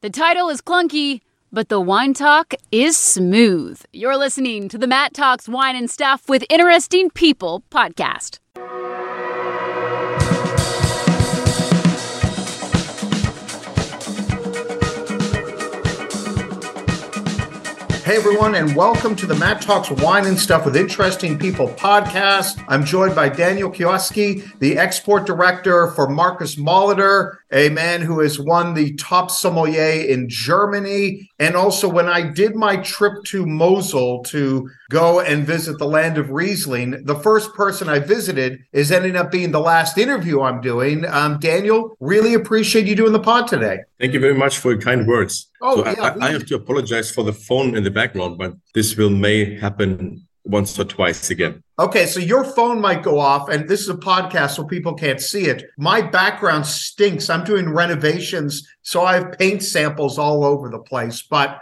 The title is clunky, but the wine talk is smooth. You're listening to the Matt Talks Wine and Stuff with Interesting People podcast. Hey everyone, and welcome to the Matt Talks Wine and Stuff with Interesting People podcast. I'm joined by Daniel Kioski, the export director for Marcus Molitor, a man who has won the top sommelier in Germany. And also, when I did my trip to Mosel to go and visit the land of Riesling, the first person I visited is ending up being the last interview I'm doing. Daniel, really appreciate you doing the pod today. Thank you very much for your kind words. I have to apologize for the phone in the background, but this may happen once or twice again. Okay, so your phone might go off, and this is a podcast, so people can't see it. My background stinks. I'm doing renovations, so I have paint samples all over the place, but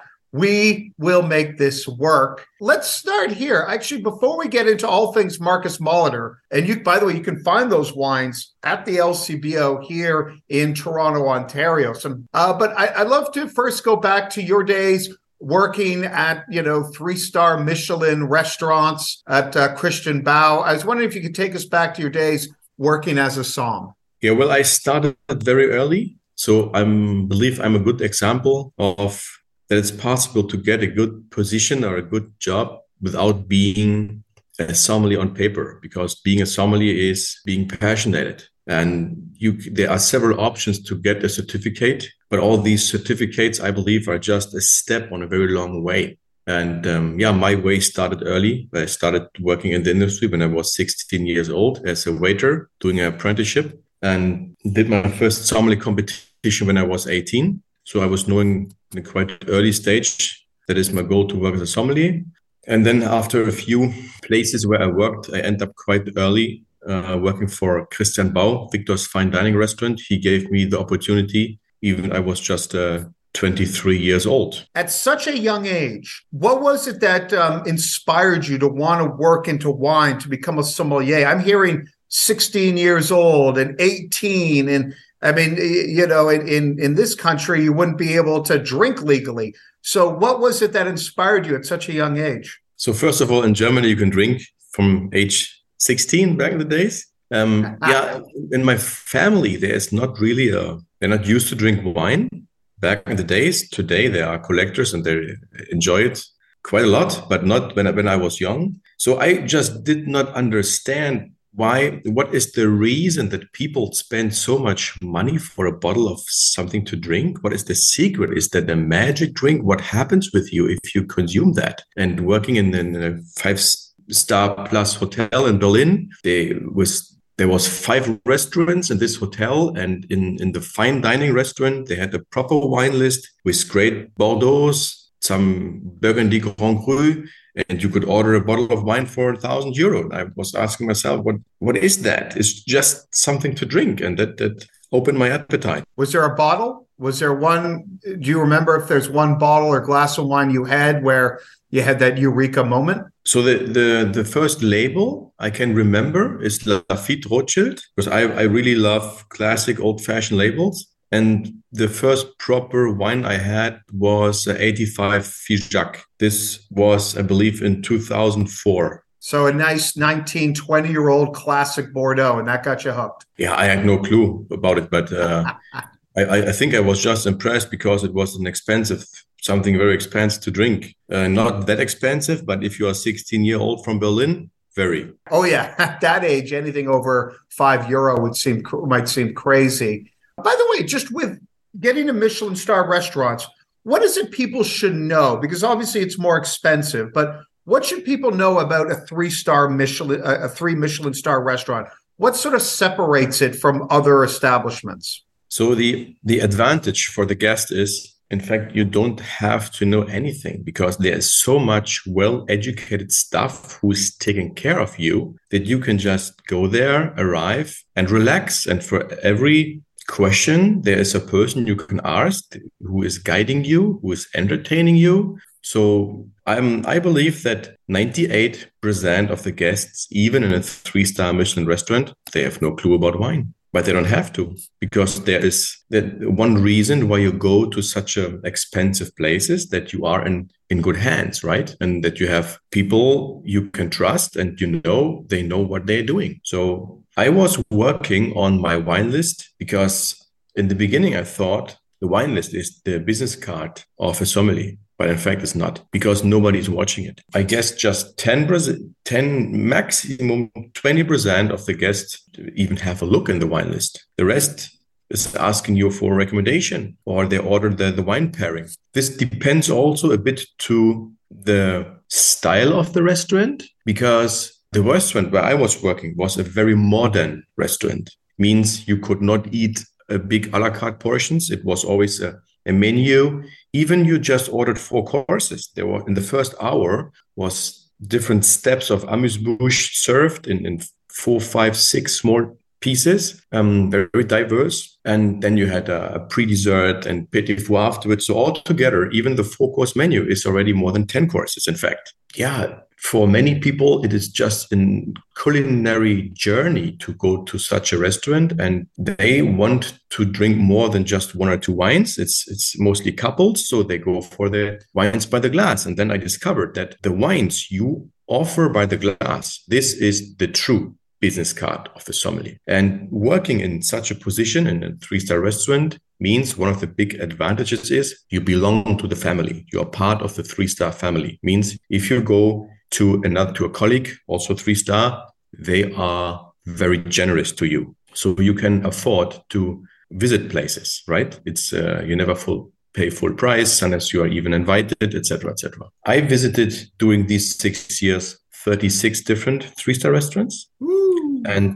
we will make this work. Let's start here. Actually, before we get into all things Marcus Molitor, and you, by the way, you can find those wines at the LCBO here in Toronto, Ontario. But I'd love to first go back to your days working at, 3-star Michelin restaurants at Christian Bao. I was wondering if you could take us back to your days working as a somm. Yeah, well, I started very early, so I believe I'm a good example of that it's possible to get a good position or a good job without being a sommelier on paper, because being a sommelier is being passionate. And there are several options to get a certificate, but all these certificates, I believe, are just a step on a very long way. And my way started early. I started working in the industry when I was 16 years old as a waiter, doing an apprenticeship, and did my first sommelier competition when I was 18. So I was knowing in a quite early stage that is my goal to work as a sommelier. And then after a few places where I worked, I ended up quite early working for Christian Bao, Victor's fine dining restaurant. He gave me the opportunity, even I was just 23 years old. At such a young age, what was it that inspired you to want to work into wine, to become a sommelier? I'm hearing 16 years old and 18, and I mean, in this country, you wouldn't be able to drink legally. So what was it that inspired you at such a young age? So first of all, in Germany, you can drink from age 16 back in the days. In my family, there's not really they're not used to drink wine back in the days. Today, they are collectors and they enjoy it quite a lot, but not when I was young. So I just did not understand what is the reason that people spend so much money for a bottle of something to drink? What is the secret? Is that a magic drink? What happens with you if you consume that? And working in a 5-star plus hotel in Berlin, there was 5 restaurants in this hotel, and in the fine dining restaurant, they had a proper wine list with great Bordeaux, some Burgundy Grand Cru, and you could order a bottle of wine for €1,000. I was asking myself, what is that? It's just something to drink, and that opened my appetite. Was there a bottle? Was there one? Do you remember if there's one bottle or glass of wine you had where you had that eureka moment? So the first label I can remember is Lafite Rothschild, because I really love classic old-fashioned labels. And the first proper wine I had was 85 Figeac. This was, I believe, in 2004. So a nice 19, 20-year-old classic Bordeaux, and that got you hooked. Yeah, I had no clue about it, but I think I was just impressed because it was something very expensive to drink. Not that expensive, but if you are 16-year-old from Berlin, very. Oh, yeah. At that age, anything over €5 might seem crazy. By the way, just with getting to Michelin star restaurants, what is it people should know? Because obviously it's more expensive, but what should people know about a 3 Michelin star restaurant? What sort of separates it from other establishments? So the advantage for the guest is, in fact, you don't have to know anything, because there's so much well-educated staff who's taking care of you that you can just go there, arrive, and relax. And for every question, there is a person you can ask who is guiding you, who is entertaining you. So I believe that 98% of the guests, even in a 3-star Michelin restaurant, they have no clue about wine. but they don't have to, because there is one reason why you go to such expensive places, that you are in good hands, right? And that you have people you can trust, and they know what they're doing. So I was working on my wine list, because in the beginning I thought the wine list is the business card of a sommelier. But in fact, it's not, because nobody's watching it. I guess just 10, maximum 20% of the guests even have a look in the wine list. The rest is asking you for a recommendation, or they order the wine pairing. This depends also a bit to the style of the restaurant, because the restaurant where I was working was a very modern restaurant. Means you could not eat a big a la carte portions. It was always a menu. Even you just ordered 4 courses. There were, in the first hour, was different steps of amuse-bouche served in 4, 5, 6 small pieces, very diverse. And then you had a pre-dessert and petit four afterwards. So altogether, even the 4-course menu is already more than 10 courses, in fact. Yeah, for many people, it is just a culinary journey to go to such a restaurant, and they want to drink more than just 1 or 2 wines. It's mostly couples, so they go for the wines by the glass. And then I discovered that the wines you offer by the glass, this is the true business card of the sommelier. And working in such a position in a 3-star restaurant means one of the big advantages is you belong to the family. You are part of the 3-star family. Means if you go to a colleague, also 3-star, they are very generous to you. So you can afford to visit places, right? It's you never pay full price unless you are even invited, etc., etc. I visited during these 6 years 36 different 3-star restaurants. Ooh. And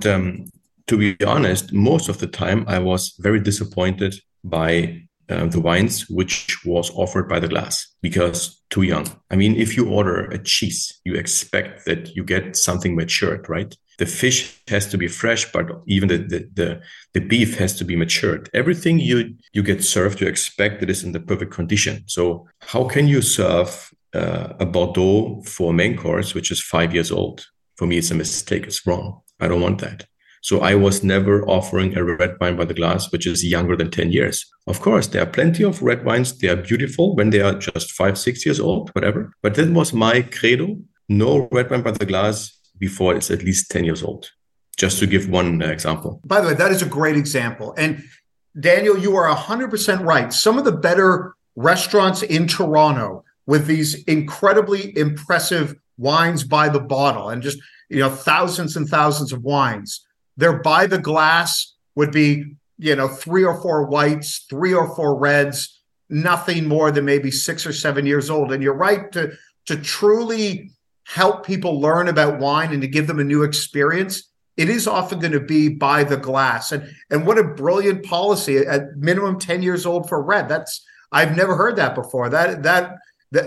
to be honest, most of the time I was very disappointed by the wines which was offered by the glass, because too young. I mean, if you order a cheese, you expect that you get something matured, right? The fish has to be fresh, but even the beef has to be matured. Everything you get served, you expect it is in the perfect condition. So how can you serve a Bordeaux for a main course, which is 5 years old? For me, it's a mistake. It's wrong. I don't want that. So I was never offering a red wine by the glass, which is younger than 10 years. Of course, there are plenty of red wines. They are beautiful when they are just 5, 6 years old, whatever. But that was my credo. No red wine by the glass before it's at least 10 years old. Just to give one example. By the way, that is a great example. And Daniel, you are 100% right. Some of the better restaurants in Toronto with these incredibly impressive wines by the bottle, and just, thousands and thousands of wines. Their by the glass would be, 3 or 4 whites, 3 or 4 reds, nothing more than maybe 6 or 7 years old. And you're right, to truly help people learn about wine and to give them a new experience, it is often going to be by the glass. And what a brilliant policy, at minimum 10 years old for red. I've never heard that before. That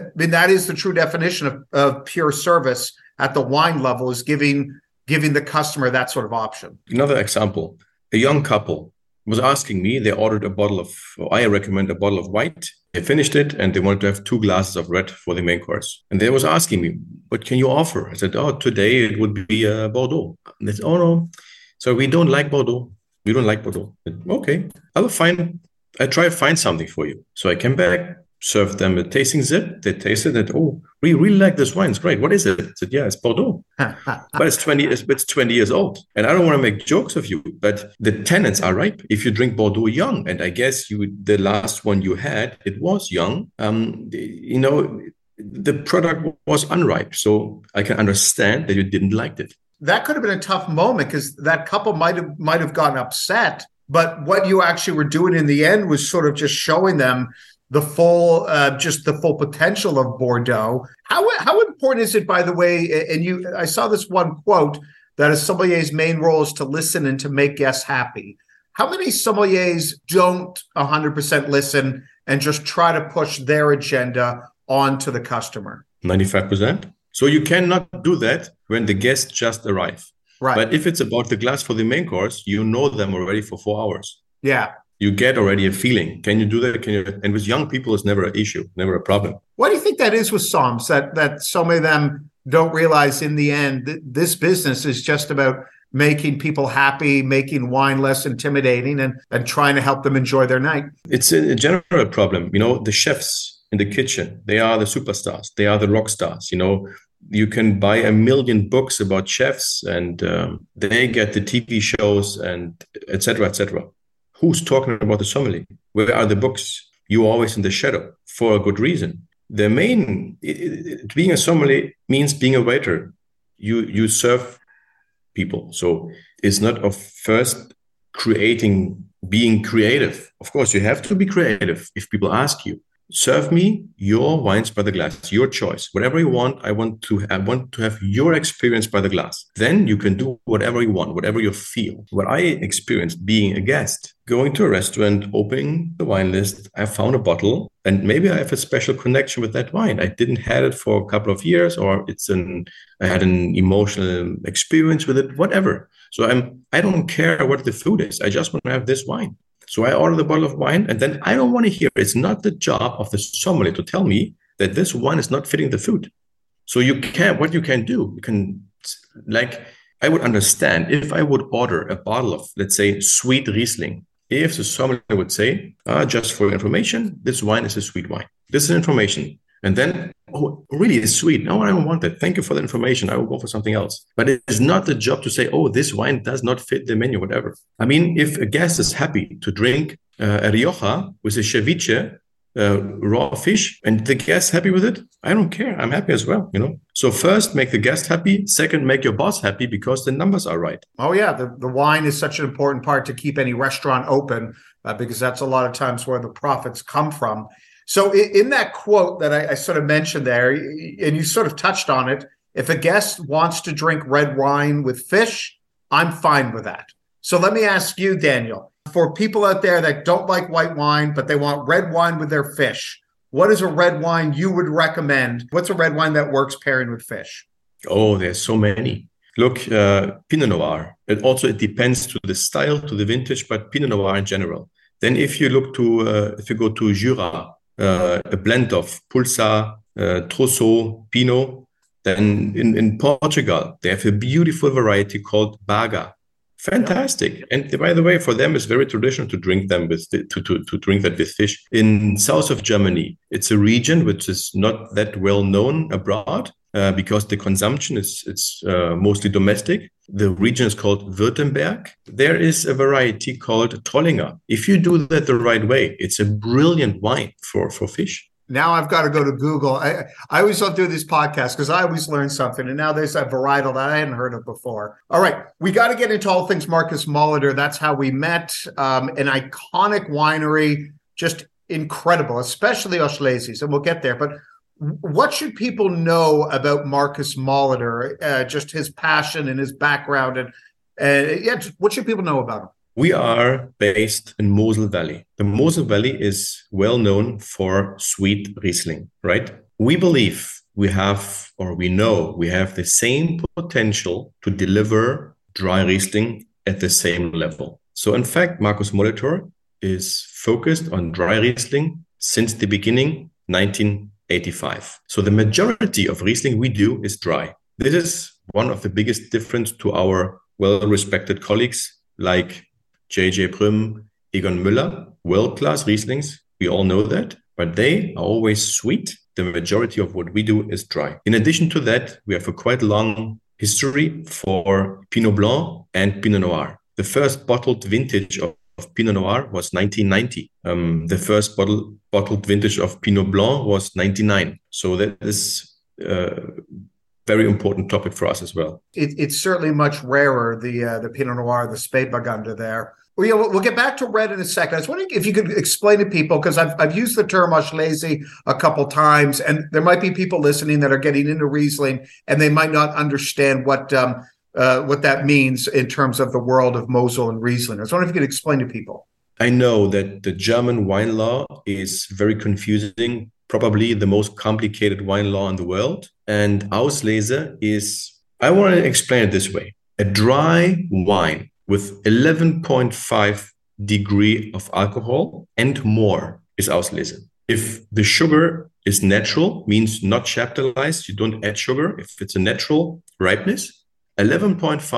is the true definition of pure service at the wine level, is giving the customer that sort of option. Another example, a young couple was asking me, I recommend a bottle of white. They finished it and they wanted to have 2 glasses of red for the main course. And they was asking me, what can you offer? I said, today it would be Bordeaux. And they said, no. So we don't like Bordeaux. We don't like Bordeaux. I said, okay, I try to find something for you. So I came back, served them a tasting sip. They tasted it. Oh, we really like this wine. It's great. What is it? I said, yeah, it's Bordeaux. But it's 20 years old. And I don't want to make jokes of you, but the tannins are ripe if you drink Bordeaux young. And I guess the last one you had, it was young. The product was unripe. So I can understand that you didn't like it. That could have been a tough moment, because that couple might have gotten upset. But what you actually were doing in the end was sort of just showing them the full potential of Bordeaux. How important is it, by the way? And I saw this one quote that a sommelier's main role is to listen and to make guests happy. How many sommeliers don't 100% listen and just try to push their agenda onto the customer? 95%. So you cannot do that when the guests just arrive. Right. But if it's about the glass for the main course, you know them already for 4 hours. Yeah. You get already a feeling. Can you do that? And with young people, it's never an issue, never a problem. What do you think that is with somms, that so many of them don't realize in the end that this business is just about making people happy, making wine less intimidating, and trying to help them enjoy their night. It's a general problem. The chefs in the kitchen, they are the superstars. They are the rock stars. You can buy 1 million books about chefs and they get the TV shows and et cetera, et cetera. Who's talking about the sommelier? Where are the books? You're always in the shadow for a good reason. Being a sommelier means being a waiter. You serve people. So it's not of first being creative. Of course, you have to be creative if people ask you. Serve me your wines by the glass, your choice, whatever you want. I want to have your experience by the glass. Then you can do whatever you want, whatever you feel. What I experienced being a guest, going to a restaurant, opening the wine list, I found a bottle, and maybe I have a special connection with that wine. I didn't have it for a couple of years, or I had an emotional experience with it, whatever. So I don't care what the food is. I just want to have this wine. So I order the bottle of wine, and then I don't want to hear. It's not the job of the sommelier to tell me that this wine is not fitting the food. So what you can do, I would understand if I would order a bottle of, let's say, sweet Riesling. If the sommelier would say, just for information, this wine is a sweet wine. This is information. And then, really, it's sweet. No, I don't want that. Thank you for the information. I will go for something else. But it is not the job to say, this wine does not fit the menu, whatever. I mean, if a guest is happy to drink a Rioja with a ceviche, raw fish, and the guest happy with it, I don't care. I'm happy as well, So first, make the guest happy. Second, make your boss happy because the numbers are right. Oh, yeah. The wine is such an important part to keep any restaurant open because that's a lot of times where the profits come from. So in that quote that I sort of mentioned there, and you sort of touched on it, if a guest wants to drink red wine with fish, I'm fine with that. So let me ask you, Daniel, for people out there that don't like white wine, but they want red wine with their fish, what is a red wine you would recommend? What's a red wine that works pairing with fish? Oh, there's so many. Look, Pinot Noir. It depends to the style, to the vintage, but Pinot Noir in general. Then if you go to Jura, a blend of Pulsar, Trousseau, Pinot. Then in Portugal, they have a beautiful variety called Baga. Fantastic. And by the way, for them, it's very traditional to drink them to drink that with fish. In south of Germany, it's a region which is not that well known abroad because the consumption is mostly domestic. The region is called Württemberg. There is a variety called Trollinger. If you do that the right way, it's a brilliant wine for fish. Now I've got to go to Google. I always love doing these podcasts because I always learn something. And now there's a varietal that I hadn't heard of before. All right. We got to get into all things Marcus Molitor. That's how we met. An iconic winery, just incredible, especially Auslese. And we'll get there. But what should people know about Marcus Molitor, just his passion and his background? And what should people know about him? We are based in Mosel Valley. The Mosel Valley is well known for sweet Riesling, right? We believe we have the same potential to deliver dry Riesling at the same level. So in fact, Marcus Molitor is focused on dry Riesling since the beginning, 1985. So the majority of Riesling we do is dry. This is one of the biggest difference to our well-respected colleagues like J.J. Prüm, Egon Müller, world-class Rieslings. We all know that, but they are always sweet. The majority of what we do is dry. In addition to that, we have a quite long history for Pinot Blanc and Pinot Noir. The first bottled vintage of Pinot Noir was 1990. The first bottled vintage of Pinot Blanc was 99. So that is very important topic for us as well. It's certainly much rarer, the Pinot Noir, the Spätburgunder there. We'll get back to red in a second. I was wondering if you could explain to people, because I've used the term Auslese a couple times, and there might be people listening that are getting into Riesling, and they might not understand what that means in terms of the world of Mosel and Riesling. I was wondering if you could explain to people. I know that the German wine law is very confusing, probably the most complicated wine law in the world. And Auslese is, I want to explain it this way. A dry wine with 11.5 degree of alcohol and more is Auslese. If the sugar is natural, means not chaptalized, you don't add sugar. If it's a natural ripeness, 11.5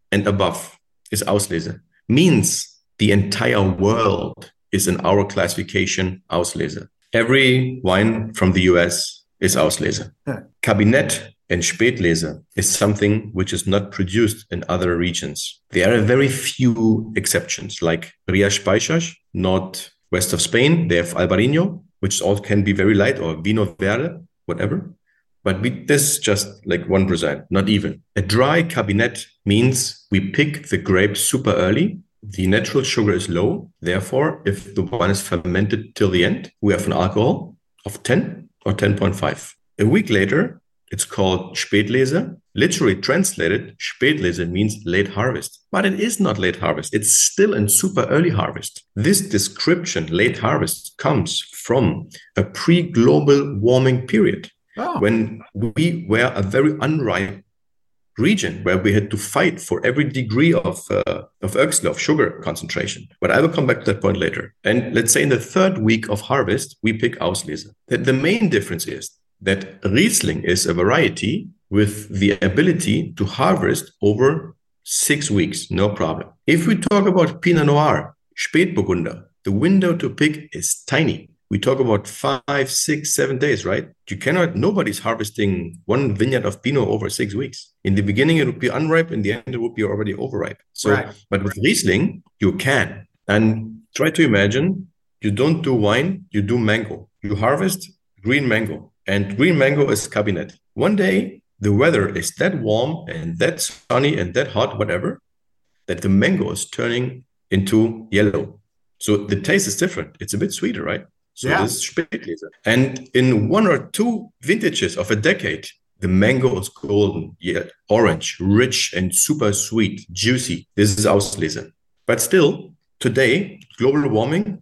and above is Auslese. Means the entire world is in our classification Auslese. Every wine from the US is Auslese. Kabinett and Spätlese is something which is not produced in other regions. There are very few exceptions, like Rias Baixas, northwest of Spain. They have Albarino, which also can be very light, or Vino Verde, whatever. But this is just like 1%, not even. A dry Kabinett means we pick the grapes super early. The natural sugar is low. Therefore, if the wine is fermented till the end, we have an alcohol of 10 or 10.5. A week later, it's called Spätlese. Literally translated, Spätlese means late harvest. But it is not late harvest. It's still in super early harvest. This description, late harvest, comes from a pre-global warming period. When we were a very unripe region where we had to fight for every degree of Oechsle, of sugar concentration. But I will come back to that point later. And let's say in the third week of harvest, we pick Auslese. The main difference is that Riesling is a variety with the ability to harvest over 6 weeks, no problem. If we talk about Pinot Noir, Spätburgunder, the window to pick is tiny. We talk about 5, 6, 7 days, right? Nobody's harvesting one vineyard of Pinot over 6 weeks. In the beginning, it would be unripe. In the end, it would be already overripe. So, right. But with Riesling, you can. And try to imagine, you don't do wine, you do mango. You harvest green mango. And green mango is Kabinett. One day, the weather is that warm and that sunny and that hot, whatever, that the mango is turning into yellow. So the taste is different. It's a bit sweeter, right? So this is Spätlese. And in 1 or 2 vintages of a decade, the mango is golden, orange, rich and super sweet, juicy. This is Auslese. But still, today, global warming,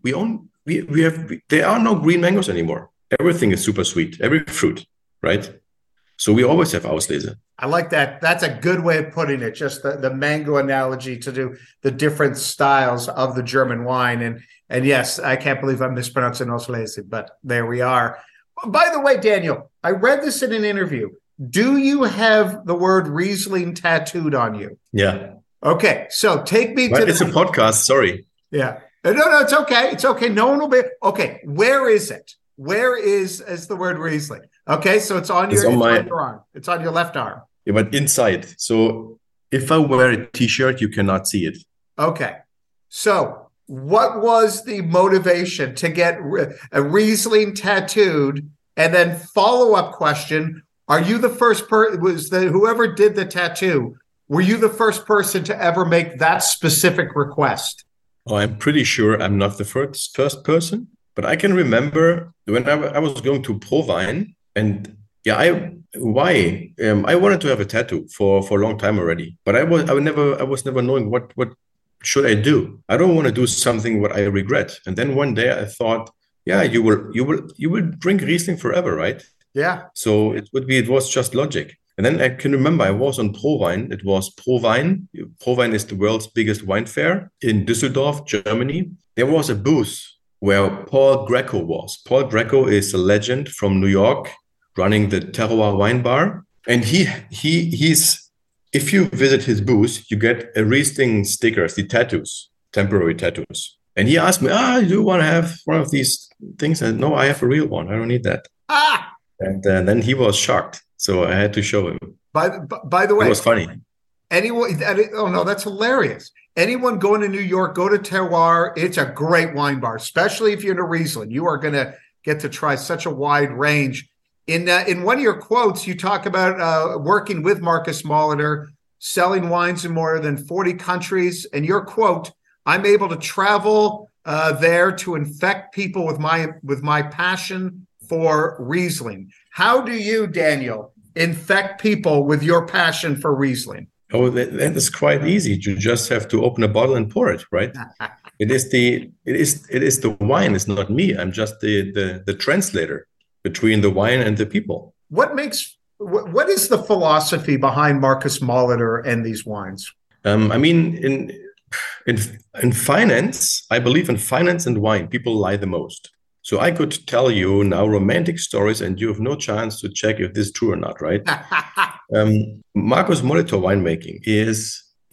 there are no green mangoes anymore. Everything is super sweet, every fruit, right? So we always have Auslese. I like that. That's a good way of putting it, just the mango analogy to do the different styles of the German wine. And yes, I can't believe I'm mispronouncing Auslese, but there we are. By the way, Daniel, I read this in an interview. Do you have the word Riesling tattooed on you? Yeah. Okay, so take me to It's a podcast, sorry. Yeah. No, it's okay. It's okay. No one will be. Okay, where is it? Where is the word Riesling? Okay, so it's on your arm. It's on your left arm. Yeah, but inside. So if I wear a T-shirt, you cannot see it. Okay. So what was the motivation to get a Riesling tattooed? And then follow-up question, are you the first person, whoever did the tattoo, were you the first person to ever make that specific request? Oh, I'm pretty sure I'm not the first person. But I can remember when I was going to Provine, and I wanted to have a tattoo for a long time already. But I was never knowing what should I do. I don't want to do something what I regret. And then one day I thought, you will drink Riesling forever, right? Yeah. So it was just logic. And then I can remember I was on Provine. It was Provine. Provine is the world's biggest wine fair in Düsseldorf, Germany. There was a booth where Paul Greco was. Paul Greco is a legend from New York running the Terroir wine bar. And he's if you visit his booth, you get a Riesling stickers, the tattoos, temporary tattoos. And he asked me, do you want to have one of these things? And no, I have a real one. I don't need that. And then he was shocked. So I had to show him. By the way, it was funny. That's hilarious. Anyone going to New York, go to Terroir. It's a great wine bar, especially if you're in a Riesling. You are going to get to try such a wide range. In one of your quotes, you talk about working with Marcus Molitor, selling wines in more than 40 countries. And your quote, I'm able to travel there to infect people with my passion for Riesling. How do you, Daniel, infect people with your passion for Riesling? Oh, that is quite easy. You just have to open a bottle and pour it, right? It is the wine. It's not me. I'm just the translator between the wine and the people. What is the philosophy behind Marcus Molitor and these wines? I mean, in finance, I believe in finance and wine, people lie the most. So I could tell you now romantic stories and you have no chance to check if this is true or not, right? Marcus Molitor winemaking is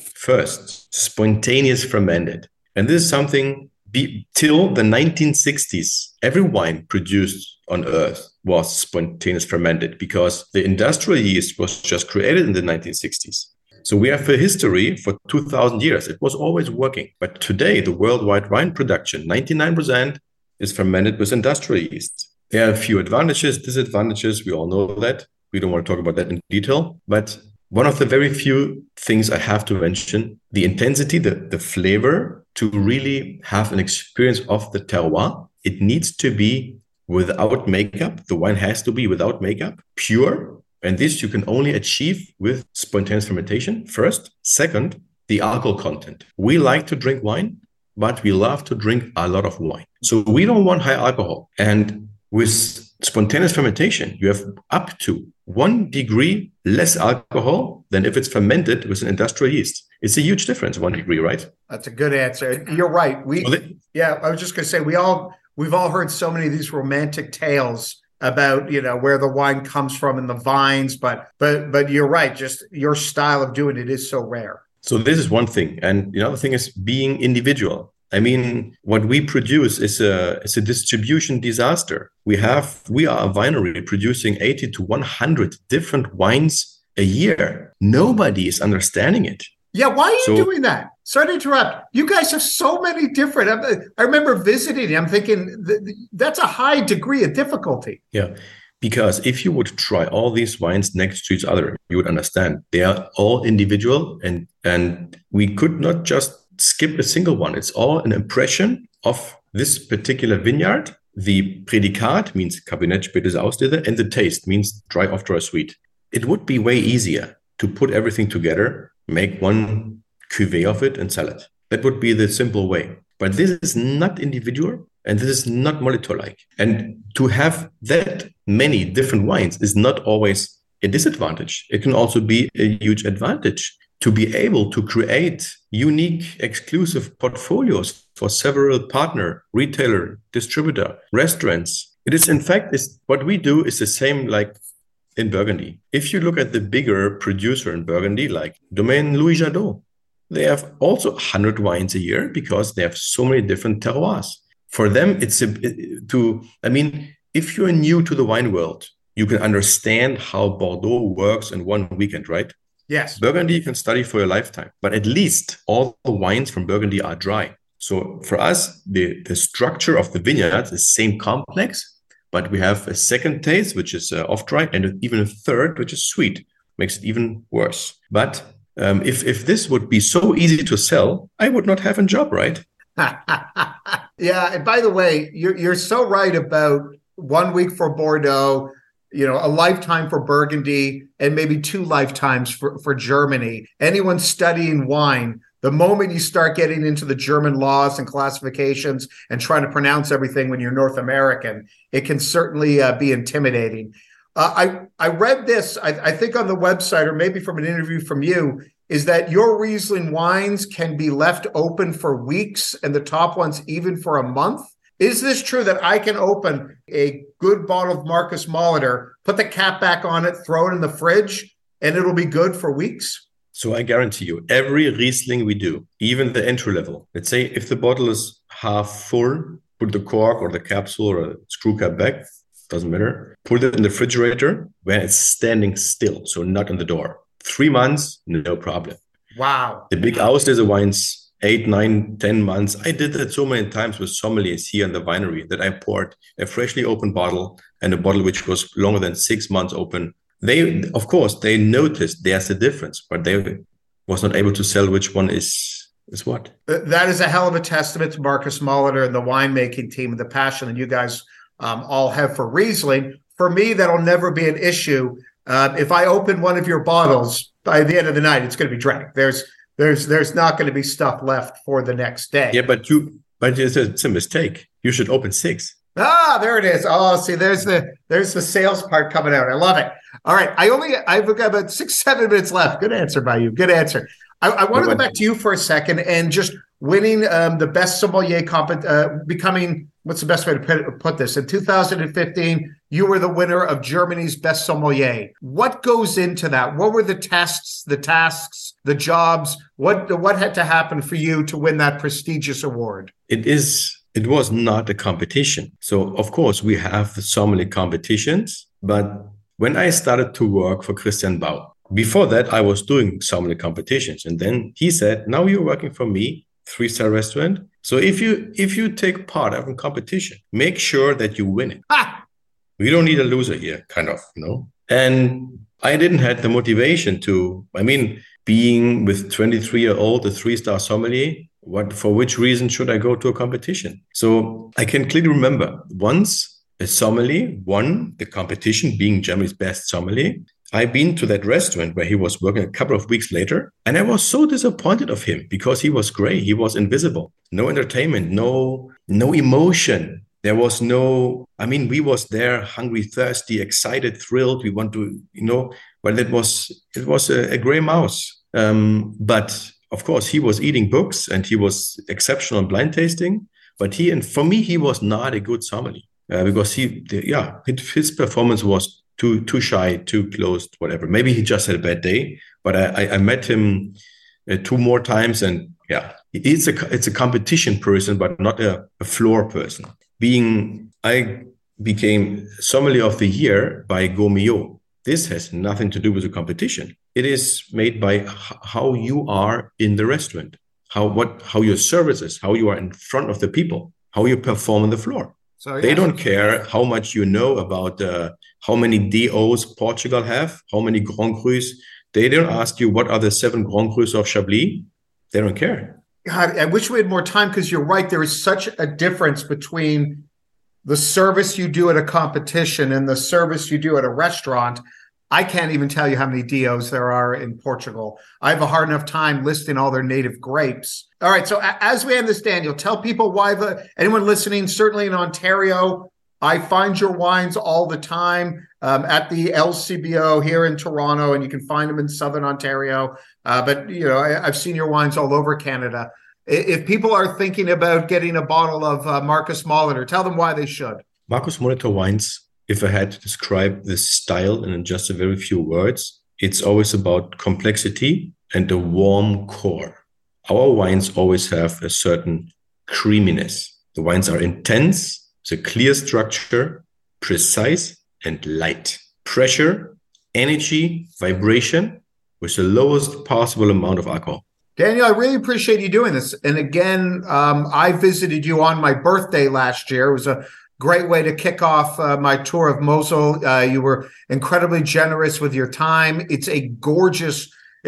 First, spontaneous fermented. And this is something till the 1960s, every wine produced on Earth was spontaneous fermented because the industrial yeast was just created in the 1960s. So we have a history for 2000 years. It was always working. But today, the worldwide wine production, 99% is fermented with industrial yeast. There are a few advantages, disadvantages. We all know that. We don't want to talk about that in detail. But one of the very few things I have to mention, the intensity, the flavor, to really have an experience of the terroir, it needs to be without makeup. The wine has to be without makeup, pure. And this you can only achieve with spontaneous fermentation, first. Second, the alcohol content. We like to drink wine, but we love to drink a lot of wine. So we don't want high alcohol. And with spontaneous fermentation, you have up to 1 degree less alcohol than if it's fermented with an industrial yeast. It's a huge difference, 1 degree, right? That's a good answer. You're right. I was just going to say, we've all heard so many of these romantic tales about, where the wine comes from and the vines, but you're right. Just your style of doing it is so rare. So this is one thing. And the other thing is being individual. I mean, what we produce is a distribution disaster. We are a winery producing 80 to 100 different wines a year. Nobody is understanding it. Yeah, why are you doing that? Sorry to interrupt. You guys have so many different. I remember visiting. I'm thinking that's a high degree of difficulty. Yeah, because if you would try all these wines next to each other, you would understand they are all individual, and we could not just skip a single one. It's all an impression of this particular vineyard. The Prädikat means Kabinett Spätes Auslese, and the taste means dry, off dry, sweet. It would be way easier to put everything together, make one cuvée of it and sell it. That would be the simple way. But this is not individual, and this is not Molitor-like. And to have that many different wines is not always a disadvantage. It can also be a huge advantage to be able to create unique, exclusive portfolios for several partner, retailer, distributor, restaurants. It is, in fact, what we do is the same like in Burgundy. If you look at the bigger producer in Burgundy, like Domaine Louis Jadot, they have also 100 wines a year because they have so many different terroirs. For them, if you're new to the wine world, you can understand how Bordeaux works in one weekend, right? Yes. Burgundy you can study for a lifetime, but at least all the wines from Burgundy are dry. So for us, the structure of the vineyard is the same complex, but we have a second taste, which is off-dry, and even a third, which is sweet. Makes it even worse. But if this would be so easy to sell, I would not have a job, right? Yeah, and by the way, you're so right about 1 week for Bordeaux, a lifetime for Burgundy, and maybe 2 lifetimes for Germany. Anyone studying wine, the moment you start getting into the German laws and classifications and trying to pronounce everything when you're North American, it can certainly be intimidating. I read this, I think on the website, or maybe from an interview from you, is that your Riesling wines can be left open for weeks and the top ones even for a month. Is this true that I can open a good bottle of Marcus Molitor, put the cap back on it, throw it in the fridge, and it'll be good for weeks? So I guarantee you, every Riesling we do, even the entry level, let's say if the bottle is half full, put the cork or the capsule or a screw cap back, doesn't matter. Put it in the refrigerator where it's standing still, so not on the door. 3 months, no problem. Wow. The big Auslese wines, 8, 9, 10 months. I did that so many times with sommeliers here in the winery that I poured a freshly opened bottle and a bottle which was longer than 6 months open. They, of course, they noticed there's a difference, but they was not able to sell which one is what. That is a hell of a testament to Marcus Molitor and the winemaking team and the passion that you guys all have for Riesling. For me, that'll never be an issue. If I open one of your bottles, by the end of the night, it's going to be drank. There's not going to be stuff left for the next day. Yeah, but it's a mistake. You should open 6. Ah, there it is. Oh, see, there's the sales part coming out. I love it. All right, I've got about 6-7 minutes left. Good answer by you. Good answer. I want to go back to you for a second and just winning the best sommelier becoming, what's the best way to put this? In 2015, you were the winner of Germany's Best Sommelier. What goes into that? What were the tests, the tasks, the jobs? What had to happen for you to win that prestigious award? It was not a competition. So, of course, we have the sommelier competitions. But when I started to work for Christian Bau, before that, I was doing sommelier competitions. And then he said, now you're working for me, 3-star restaurant. So if you take part in a competition, make sure that you win it. We don't need a loser here, kind of, And I didn't have the motivation being with 23-year-old, a 3-star sommelier, for which reason should I go to a competition? So I can clearly remember once a sommelier won the competition, being Germany's best sommelier. I've been to that restaurant where he was working a couple of weeks later, and I was so disappointed of him because he was gray. He was invisible. No entertainment, no emotion. There was we was there hungry, thirsty, excited, thrilled. We want to, but it was a gray mouse. But of course, he was eating books and he was exceptional in blind tasting. But for me, he was not a good sommelier because his performance was too shy, too closed, whatever. Maybe he just had a bad day. But I met him 2 more times, and it's a competition person, but not a floor person. I became sommelier of the year by Gault-Millau. This has nothing to do with the competition. It is made by how you are in the restaurant, how your service is, how you are in front of the people, how you perform on the floor. So they don't care how much you know about how many DOs Portugal have, how many Grand Crus. They don't ask you what are the 7 Grand Crus of Chablis. They don't care. God, I wish we had more time because you're right. There is such a difference between the service you do at a competition and the service you do at a restaurant. I can't even tell you how many DOs there are in Portugal. I have a hard enough time listing all their native grapes. All right. So as we end this, Daniel, tell people why anyone listening, certainly in Ontario, I find your wines all the time at the LCBO here in Toronto, and you can find them in Southern Ontario. But I've seen your wines all over Canada. If people are thinking about getting a bottle of Marcus Molitor, tell them why they should. Marcus Molitor wines, if I had to describe the style in just a very few words, it's always about complexity and a warm core. Our wines always have a certain creaminess. The wines are intense, it's a clear structure, precise and light. Pressure, energy, vibration with the lowest possible amount of alcohol. Daniel, I really appreciate you doing this. And again, I visited you on my birthday last year. It was a great way to kick off my tour of Mosel. You were incredibly generous with your time. It's a gorgeous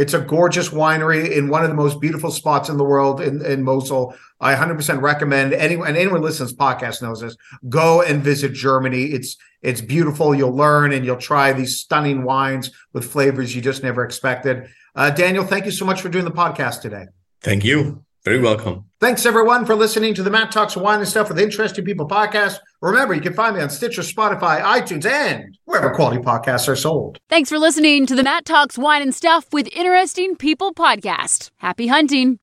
winery in one of the most beautiful spots in the world in Mosel. I 100% recommend anyone listens to this podcast knows this. Go and visit Germany. It's beautiful. You'll learn and you'll try these stunning wines with flavors you just never expected. Daniel, thank you so much for doing the podcast today. Thank you. Very welcome. Thanks, everyone, for listening to the Matt Talks Wine and Stuff with Interesting People podcast. Remember, you can find me on Stitcher, Spotify, iTunes, and wherever quality podcasts are sold. Thanks for listening to the Matt Talks Wine and Stuff with Interesting People podcast. Happy hunting.